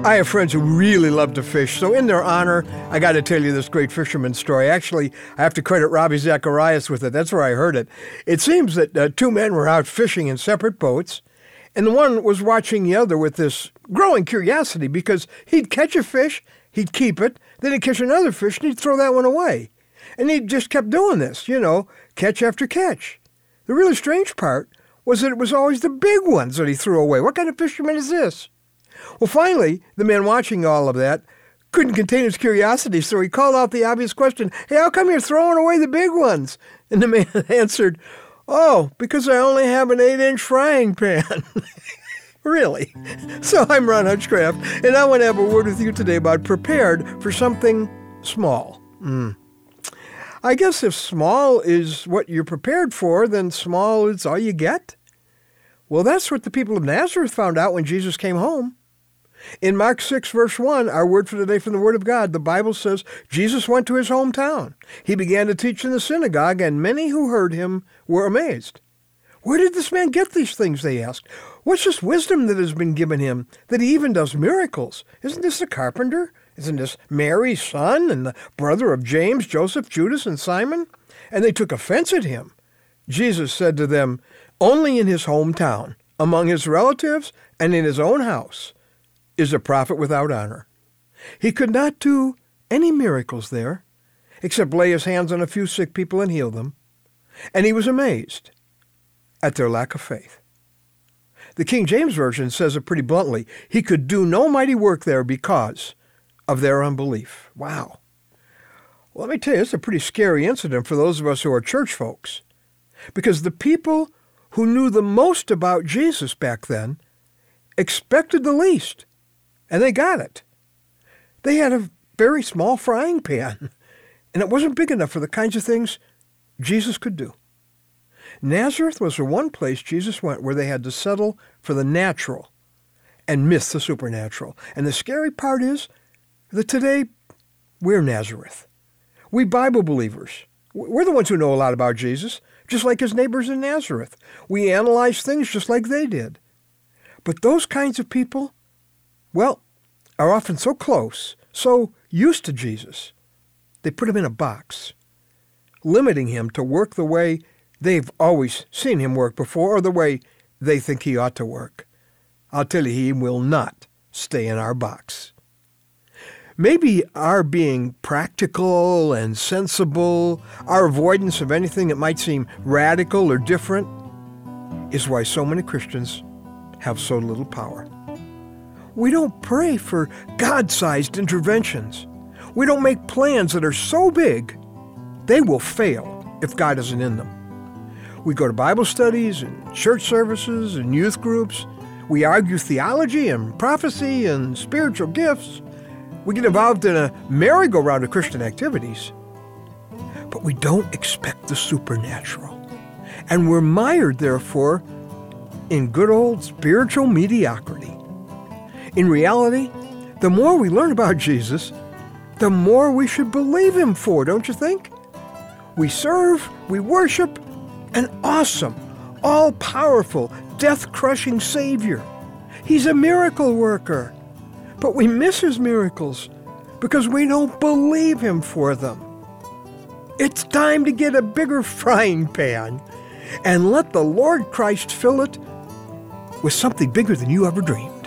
I have friends who really love to fish, so in their honor, I got to tell you this great fisherman story. Actually, I have to credit Ravi Zacharias with it. That's where I heard it. It seems that two men were out fishing in separate boats, and the one was watching the other with this growing curiosity because he'd catch a fish, he'd keep it, then he'd catch another fish, and he'd throw that one away. And he just kept doing this, catch after catch. The really strange part was that it was always the big ones that he threw away. What kind of fisherman is this? Well, finally, the man watching all of that couldn't contain his curiosity, so he called out the obvious question, "Hey, how come you're throwing away the big ones?" And the man answered, "Oh, because I only have an 8-inch frying pan." Really? So I'm Ron Hutchcraft, and I want to have a word with you today about prepared for something small. I guess if small is what you're prepared for, then small is all you get. Well, that's what the people of Nazareth found out when Jesus came home. In Mark 6, verse 1, our word for today from the Word of God, the Bible says Jesus went to his hometown. He began to teach in the synagogue, and many who heard him were amazed. Where did this man get these things, they asked. What's this wisdom that has been given him that he even does miracles? Isn't this a carpenter? Isn't this Mary's son and the brother of James, Joseph, Judas, and Simon? And they took offense at him. Jesus said to them, only in his hometown, among his relatives and in his own house, is a prophet without honor. He could not do any miracles there, except lay his hands on a few sick people and heal them. And he was amazed at their lack of faith. The King James Version says it pretty bluntly. He could do no mighty work there because of their unbelief. Wow. Well, let me tell you, it's a pretty scary incident for those of us who are church folks, because the people who knew the most about Jesus back then expected the least, and they got it. They had a very small frying pan, and it wasn't big enough for the kinds of things Jesus could do. Nazareth was the one place Jesus went where they had to settle for the natural and miss the supernatural. And the scary part is that today we're Nazareth. We Bible believers, we're the ones who know a lot about Jesus, just like his neighbors in Nazareth. We analyze things just like they did. But those kinds of people, well, are often so close, so used to Jesus, they put him in a box, limiting him to work the way they've always seen him work before or the way they think he ought to work. I'll tell you, he will not stay in our box. Maybe our being practical and sensible, our avoidance of anything that might seem radical or different, is why so many Christians have so little power. We don't pray for God-sized interventions. We don't make plans that are so big, they will fail if God isn't in them. We go to Bible studies and church services and youth groups. We argue theology and prophecy and spiritual gifts. We get involved in a merry-go-round of Christian activities. But we don't expect the supernatural. And we're mired, therefore, in good old spiritual mediocrity. In reality, the more we learn about Jesus, the more we should believe him for, don't you think? We serve, we worship an awesome, all-powerful, death-crushing Savior. He's a miracle worker. But we miss his miracles because we don't believe him for them. It's time to get a bigger frying pan and let the Lord Christ fill it with something bigger than you ever dreamed.